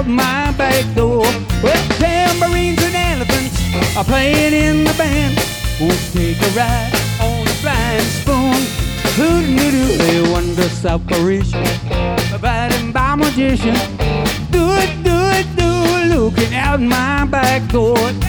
out my back door. Well, tambourines and elephants are playing in the band. Won't take a ride on a flying spoon. Hoodoo-doo, a wondrous operation provided by magician. Do it, looking out my back door.